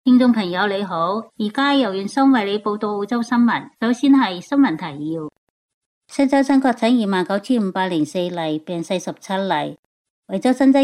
聽眾朋友你好，而家由袁生為你報道澳洲新聞。首先係新聞提要：新州新確診29,504例，病逝17例；維州新增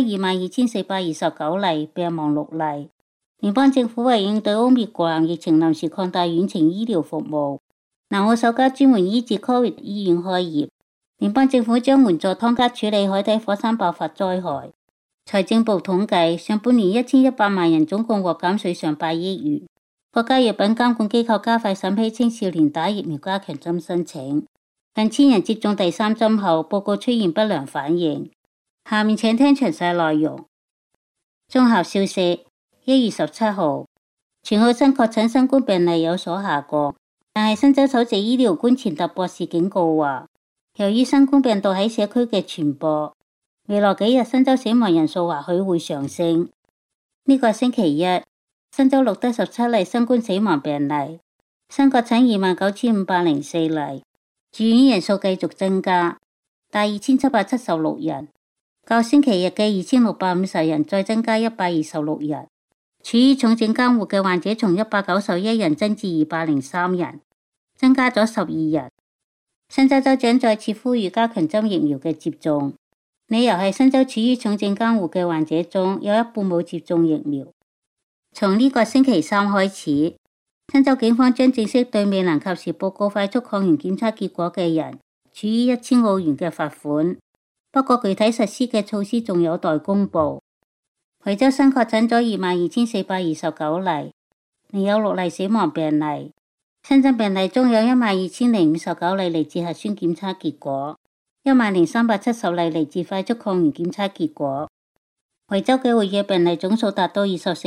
22,429例，病亡6例。聯邦政府為應對 Omicron 疫情臨時擴大遠程醫療服務。南澳首家專門醫治 Covid 醫院開業。聯邦政府將援助湯加處理海底火山爆發災害。財政部統計，上半年1100萬人總共獲減稅上8億元。國家藥品監管機構加快審批青少年打疫苗加強針申請。近千人接種第3針後，報告出現不良反應。下面請聽詳細內容。綜合消息：1月17號，全澳新確診新冠病例有所下降，但係新州首席醫療官錢特博士警告話，由於新冠病毒喺社區嘅傳播，未來幾日新州死亡人數或許會上升。呢個星期一，新州錄得17例新冠死亡病例，新確診29,504例，住院人數繼續增加，達2,776人，較星期日嘅2,650人再增加126人。處於重症監護嘅患者從191人增至203人，增加咗12人。新州州長再次呼籲加強針疫苗嘅接種。理由係新州處於重症監護嘅患者中有一半冇接種疫苗。從呢個星期三開始，新州警方將正式對未能及時報告快速抗原檢測結果嘅人處以1000澳元嘅罰款。不過具體實施嘅措施仲有待公布。維州新確診咗22,429例，另有6例死亡病例。新增病例中有12,059例嚟自核酸檢測結果。10,370例嚟自快速抗原檢測結果。維州嘅活躍病例總數達到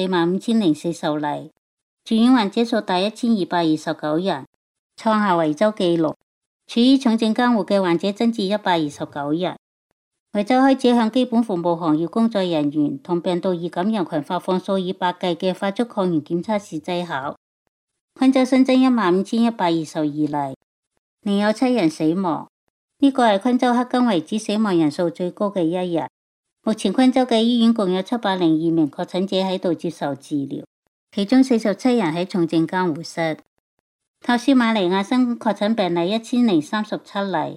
245,040例，住院患者數達1,229人，創下維州紀錄。處於重症監護嘅患者增至129人。維州開始向基本服務行業工作人員同病毒易感人群發放數以百計嘅快速抗原檢測試劑盒。昆州新增15,122例，另有7人死亡。呢個係昆州迄今為止死亡人數最高嘅一日。目前昆州嘅醫院共有702名確診者喺度接受治療，其中47人喺重症監護室。塔斯馬尼亞新確診病例1037例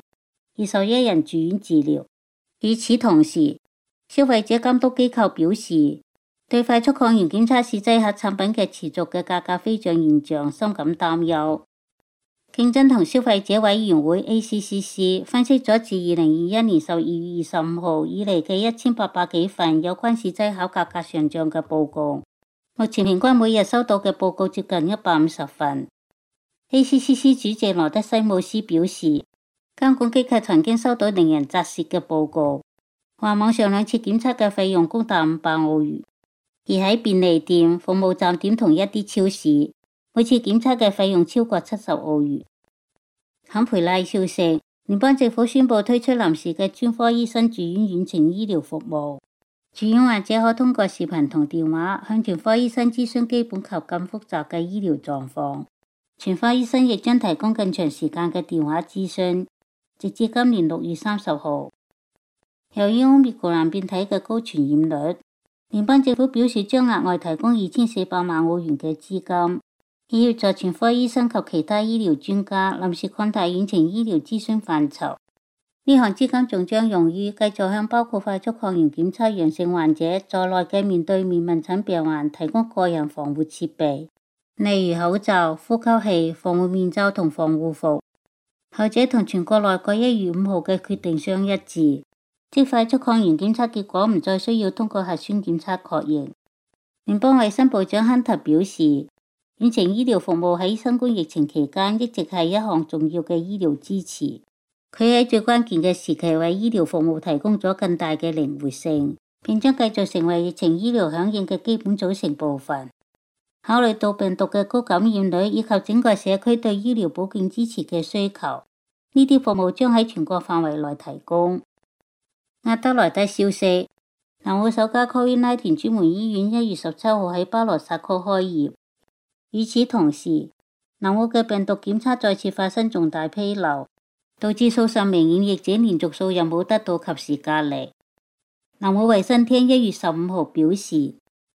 ，21人住院治療。與此同時，消費者監督機構表示，對快速抗原檢測試劑盒產品嘅持續嘅價格飛漲現象深感擔憂。競爭同消費者委員會 ACCC 分析咗自2021年12月25號以嚟嘅1800幾份有關試劑盒價格上漲嘅報告，目前平均每日收到嘅報告接近150份。ACCC 主席羅德西姆斯表示，監管機構曾經收到令人咋舌嘅報告，話網上2次檢測嘅費用高達500澳元，而喺便利店、服務站點同一啲超市，每次檢測嘅費用超過70澳元。坎培拉消息，聯邦政府宣布推出臨時嘅專科醫生住院遠程醫療服務，住院患者可通過視頻同電話向全科醫生諮詢基本及更複雜嘅醫療狀況。全科醫生亦將提供更長時間嘅電話諮詢，直至今年6月30號。由於 Omicron 變體嘅高傳染率，聯邦政府表示將額外提供2400萬澳元嘅資金，以協助全科醫生及其他醫療專家臨時擴大遠程醫療諮詢範疇。呢項資金仲將用於繼續向包括快速抗原檢測陽性患者在內嘅面對面問診病患提供個人防護設備，例如口罩、呼吸器、防護面罩同防護服。後者同全國內閣1月5號嘅決定相一致，即快速抗原檢測結果唔再需要通過核酸檢測確認。聯邦衛生部長亨特表示，遠程醫療服務喺新冠疫情期間一直係一項重要嘅醫療支持。佢喺最關鍵嘅時期為醫療服務提供咗更大嘅靈活性，並將繼續成為疫情醫療響應嘅基本組成部分。考慮到病毒嘅高感染率以及整個社區對醫療保健支持嘅需求，呢啲服務將喺全國範圍內提供。阿德萊德消息，南澳首家 COVID-19 專門醫院1月17號喺巴羅薩區開業。與此同時，南澳嘅病毒檢測再次發生重大紕漏，導致數十名染疫者連續數日冇得到及時隔離。南澳衛生廳1月15號表示，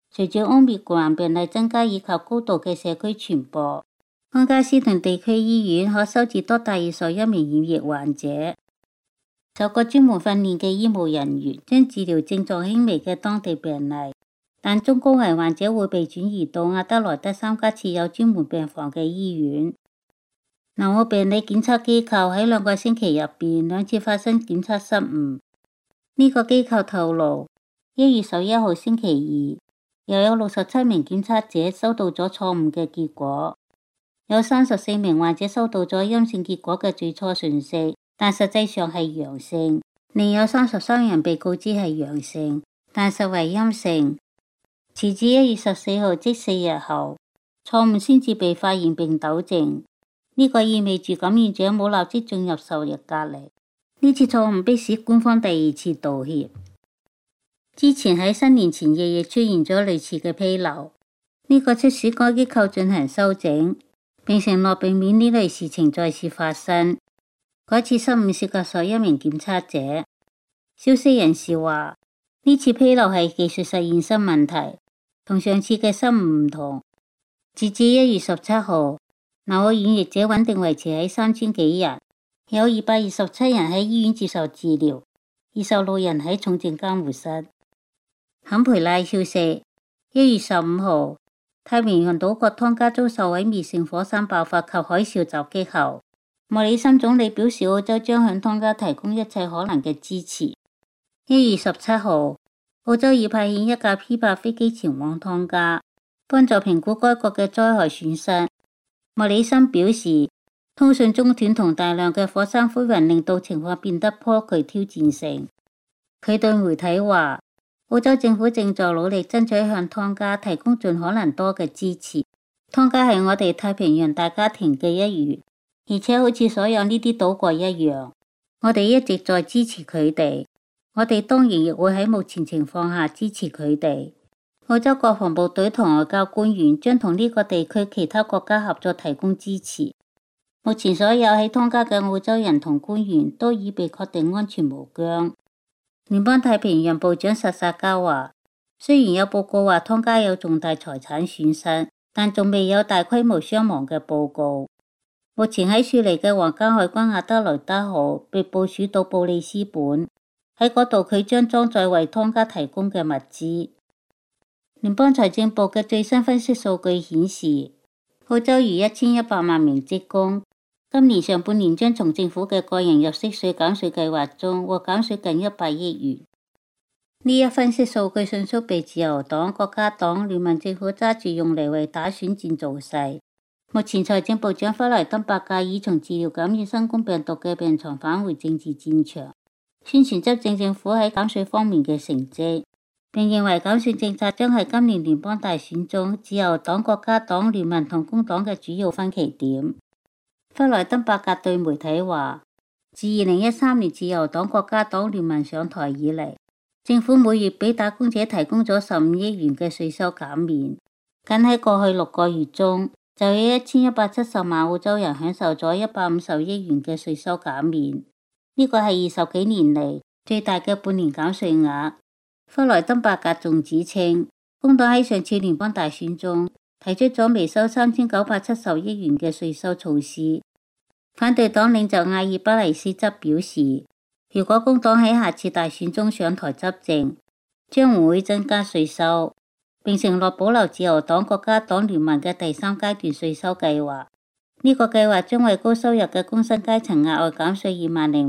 隨住Omicron病例增加以及高度嘅社區傳播，康加斯頓地區醫院可收治多達21名染疫患者。受過專門訓練嘅醫務人員將治療症狀輕微嘅當地病例，但中高危患者會被轉移到阿德萊德3家設有專門病房嘅醫院。南澳病理檢測機構喺2個星期入邊2次發生檢測失誤。呢個機構透露，1月11號星期二，又有67名檢測者收到咗錯誤嘅結果，有34名患者收到咗陰性結果嘅最初訊息，但實際上係陽性，另有33人被告知係陽性，但實為陰性。遲至1月14號，即4日後，錯誤先至被發現並糾正。呢個意味住感染者冇立即進入受疫隔離。呢次錯誤迫使官方第2次道歉。之前喺新年前夜亦出現咗類似嘅紕漏，呢個促使該機構進行修整，並承諾避免呢類事情再次發生。該次失誤涉及11名檢測者。消息人士話，呢次紕漏係技術實驗室問題，同上次嘅失誤唔同。截至1月17號，南澳染疫者穩定維持喺3000幾人。有227人喺醫院接受治療，26人喺重症監護室。坎培拉消息，1月15號，太平洋島國湯加遭受毀滅性火山爆發及海嘯襲擊後，莫里森總理表示澳洲將向湯加提供一切可能嘅支持。1月17號，澳洲已派遣1架 P8 飛機前往湯加，幫助評估該國嘅災害損失。莫里森表示，通訊中斷同大量嘅火山灰雲令到情況變得頗具挑戰性。佢對媒體話，澳洲政府正在努力爭取向湯加提供盡可能多嘅支持。湯加係我哋太平洋大家庭嘅一員，而且好似所有呢啲島國一樣，我哋一直在支持佢哋。我哋當然亦會喺目前情況下支持佢哋。澳洲國防部隊同外交官員將同呢個地區其他國家合作提供支持。目前所有喺湯加嘅澳洲人同官員都已被確定安全無疆。聯邦太平洋部長薩薩加話，雖然有報告話湯加有重大財產損失，但仲未有大規模傷亡嘅報告。目前喺雪梨嘅皇家海軍阿德萊德號被部署到布里斯本，喺嗰度佢將裝載為湯加提供嘅物資。聯邦財政部嘅最新分析數據顯示，澳洲逾1100萬名職工今年上半年將從政府嘅個人入息稅減稅計劃中獲減稅近100億元。呢一分析數據迅速被自由黨、國家黨、聯盟政府揸住用嚟為打選戰造勢。目前財政部長弗萊登伯格已從治療感染新冠病毒嘅病床返回政治戰場，宣傳執政政府喺減稅方面嘅成績，並認為減稅政策將係今年聯邦大選中自由黨、國家黨、聯盟同工黨嘅主要分歧點。弗萊登伯格對媒體話，自2013年自由黨、國家黨聯盟上台以嚟，政府每月俾打工者提供咗15億元嘅稅收減免。僅喺過去6個月中，就有1170萬澳洲人享受咗150億元嘅稅收減免。呢個係20幾年嚟最大嘅半年減稅額。弗萊登伯格仲指稱，工黨喺上次聯邦大選中提出咗未收3970億元嘅稅收措施。反對黨領袖阿爾巴尼斯則表示，如果工黨喺下次大選中上台執政，將唔會增加稅收，並承諾保留自由黨、國家黨聯盟嘅第3階段稅收計劃。呢個計劃將為高收入嘅工薪階層額外減稅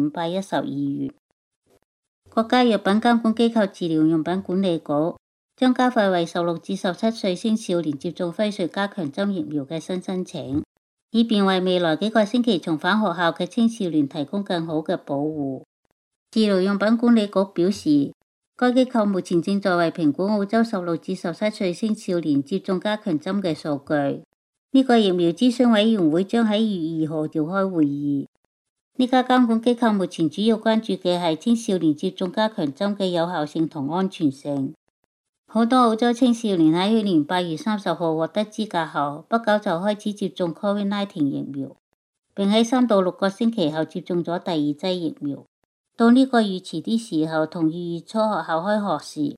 20,512元。國家藥品監管機構治療用品管理局將加快為16至17歲青少年接種輝瑞加強針疫苗嘅新申請，以便為未來幾個星期重返學校嘅青少年提供更好嘅保護。治療用品管理局表示，該機構目前正在為評估澳洲16至17歲青少年接種加強針嘅數據。呢個疫苗諮詢委員會將喺2月2號召開會議。呢家監管機構目前主要關注嘅係青少年接種加強針嘅有效性同安全性。好多澳洲青少年喺去年8月30號獲得資格後，不久就開始接種 COVID-19 疫苗，並喺3到6個星期後接種咗第2劑疫苗。到呢個月遲啲時候，同2月初學校開學時，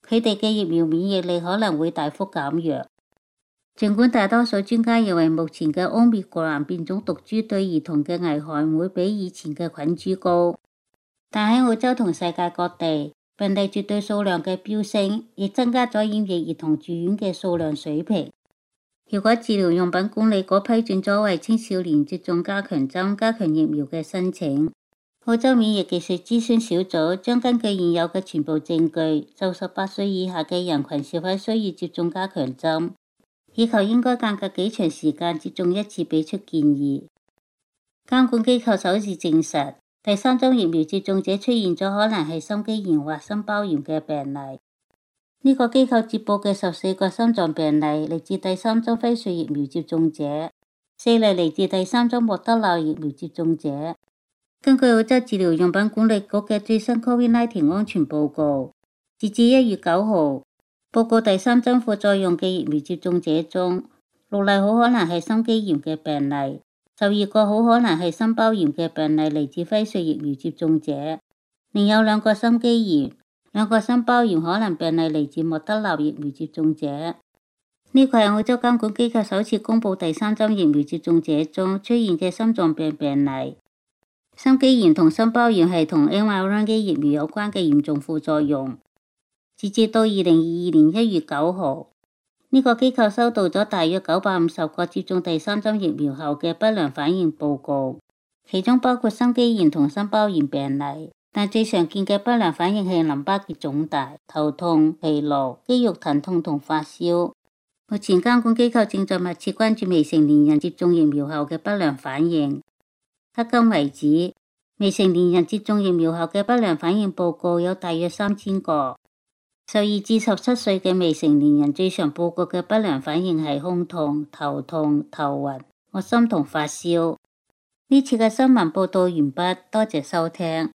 佢哋嘅疫苗免疫力可能會大幅減弱。儘管大多數專家認為目前嘅 Omicron 變種毒株對兒童嘅危害唔會比以前嘅菌株高，但喺澳洲同世界各地，病例絕對數量嘅飆升，亦增加咗染疫兒童住院嘅數量水平。如果治療用品管理局批准咗為青少年接種加強針、加強疫苗嘅申請，澳洲免疫技術諮詢小組將根據現有嘅全部證據，就18歲以下嘅人群是否需要接種加強針，以及應該間隔幾長時間接種一次俾出建議。監管機構首次證實，第三針疫苗接種者出現咗可能係心肌炎或心包炎嘅病例。呢個機構接報嘅14個心臟病例嚟自第三針輝瑞疫苗接種者，4例嚟自第三針莫德納疫苗接種者。根據澳洲治療用品管理局嘅最新 COVID-19 安全報告，截至1月9號，報告第三針副作用嘅疫苗接種者中，6例好可能係心肌炎嘅病例，12個好可能係心包炎嘅病例嚟自輝瑞疫苗接種者，另有2個心肌炎、2個心包炎可能病例嚟自莫德納疫苗接種者。呢個係澳洲監管機構首次公布第三針疫苗接種者中出現嘅心臟病病例。心肌炎同心包炎係同 mRNA 疫苗有關嘅嚴重副作用。截至到2022年1月9號，呢個機構收到咗大約950個接種第三針疫苗後嘅不良反應報告，其中包括心肌炎同心包炎病例，但最常見嘅不良反應係淋巴結腫大、頭痛、疲勞、肌肉疼痛同發燒。目前監管機構正在密切關注未成年人接種疫苗後嘅不良反應。迄今為止，未成年人接種疫苗後嘅不良反應報告有大約3000個。12至17歲嘅未成年人最常報告嘅不良反應係胸痛、頭痛、頭暈、噁心同發燒。呢次嘅新聞報道完畢，多謝收聽。